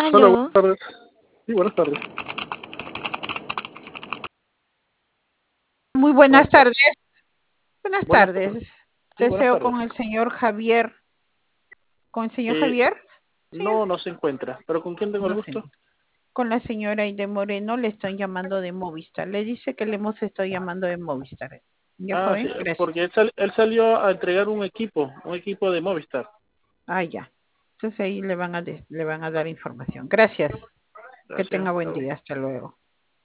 Hola, buenas Aló, tardes. Sí, buenas tardes. muy ¿Cómo buenas está? tardes. Buenas Buenas tardes. tardes. Sí, buenas Deseo tardes. con el señor Javier. ¿Con el señor Eh, Javier? Sí, no se encuentra. ¿Pero con quién tengo el no sé. gusto? Con la señora Aide Moreno le estoy llamando de Movistar. Le dice que le hemos estado llamando de Movistar. Ya, Ah, sí, joven, porque gracias. él salió a entregar un equipo de Movistar. Ah, ya. Entonces ahí le van a dar información. Gracias. Que Gracias. tenga Hasta buen luego. día. Hasta luego.